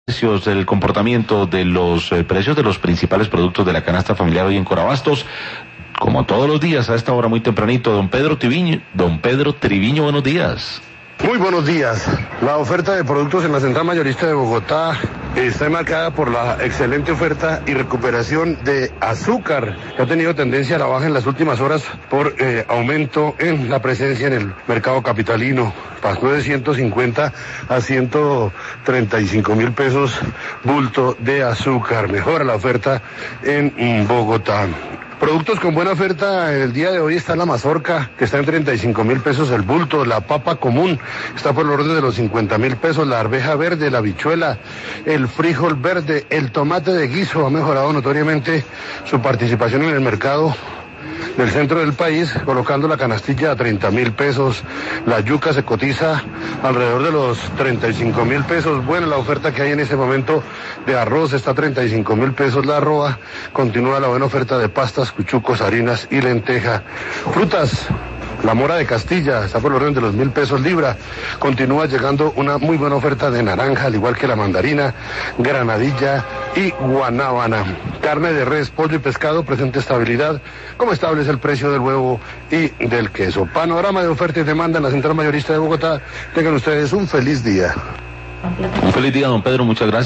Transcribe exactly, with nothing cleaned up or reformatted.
precios, el comportamiento de los eh, precios de los principales productos de la canasta familiar hoy en Corabastos. Como todos los días, a esta hora muy tempranito, don Pedro Triviño, don Pedro Triviño, buenos días. Muy buenos días. La oferta de productos en la Central Mayorista de Bogotá está marcada por la excelente oferta y recuperación de azúcar, que ha tenido tendencia a la baja en las últimas horas por eh, aumento en la presencia en el mercado capitalino. Pasó de ciento cincuenta a ciento treinta y cinco mil pesos bulto de azúcar. Mejora la oferta en mm, Bogotá. Productos con buena oferta el día de hoy está la mazorca, que está en treinta y cinco mil pesos el bulto, la papa común está por el orden de los cincuenta mil pesos, la arveja verde, la habichuela, el frijol verde, el tomate de guiso ha mejorado notoriamente su participación en el mercado del centro del país, colocando la canastilla a treinta mil pesos, la yuca se cotiza alrededor de los treinta y cinco mil pesos, buena la oferta que hay en ese momento de arroz, está a treinta y cinco mil pesos la arroba, continúa la buena oferta de pastas, cuchucos, harinas y lenteja. Frutas, la mora de Castilla está por el orden de los mil pesos libra. Continúa llegando una muy buena oferta de naranja, al igual que la mandarina, granadilla y guanábana. Carne de res, pollo y pescado presenta estabilidad, como establece el precio del huevo y del queso. Panorama de oferta y demanda en la Central Mayorista de Bogotá. Tengan ustedes un feliz día. Un feliz día, don Pedro, muchas gracias.